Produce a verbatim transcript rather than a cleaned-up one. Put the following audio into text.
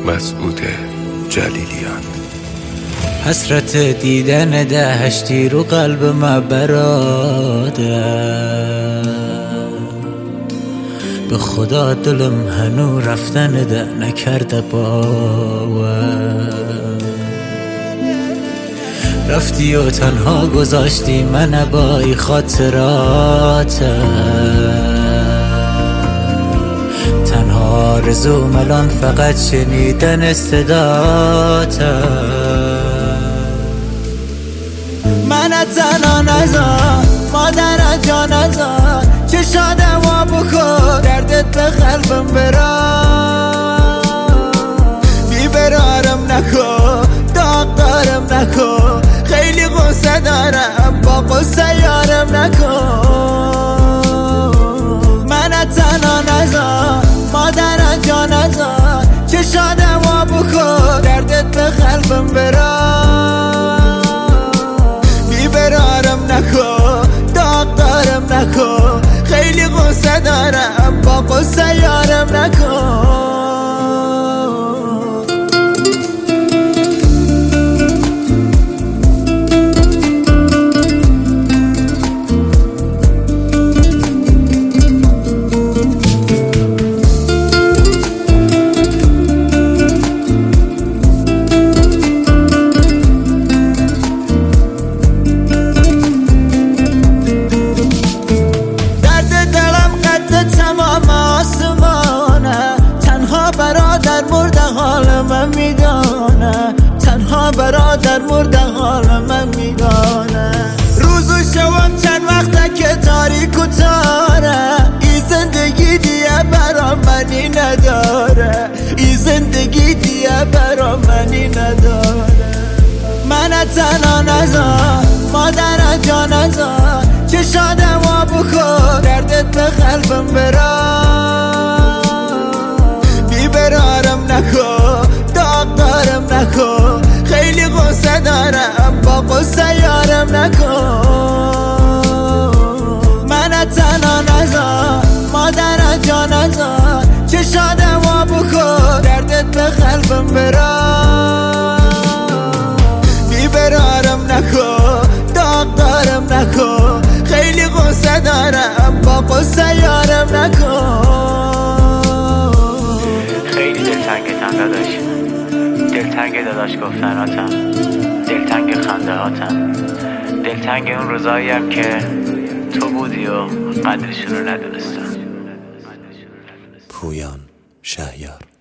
مسعود جلیلیان. حسرت دیدن دهشتی رو قلب ما براده، به خدا دلم هنو رفتن ده نکرده باور. رفتی و تنها گذاشتی من با ای خاطرات، تنها رزوم الان فقط شنیدن صدات. من تنها نزار مادر جان نزار، چشادم و بخور دردت به قلبم برا. بیبرارم نکن داغ دارم نکن، خیلی غصه دارم با غصه یارم نکن. من تنها نزار مادر جان نزار، چشادم و بخور دردت به قلبم برا. بیبرارم نکن داغ دارم نکن، خیلی غصه دارم با غصه یارم نکن. برادر مرده حال من میدانه، تنها برادر مرده حال من میدانه. روز و شبم چند وقته که تاریک و تاره، ای زندگی دیگه برا منی نداره، ای زندگی دیگه برا منی نداره. من تنها نزار مادر جان نزار، چشادم و بخور دردت به قلبم برا. بیبرارم نکن داغ دارم نکن، خیلی غصه دارم با غصه یارم نکن. من تنها نزار مادر جان نزار، چشادم و بخور دردت به قلبم برا. بیبرارم نکن داغ دارم نکن، خیلی غصه دارم با غصه یارم نکن. خیلی دلتنگتم داداش، دلتنگ داداش گفتناتم، دلتنگ خنده هاتم، دلتنگ اون روزاییم که تو بودی و قدرشون رو ندونستم. پویان شهیار.